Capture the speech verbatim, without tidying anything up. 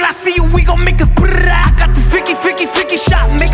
I see you, we gon' make a brrrr. I got this Vicky, Vicky, Vicky shot, make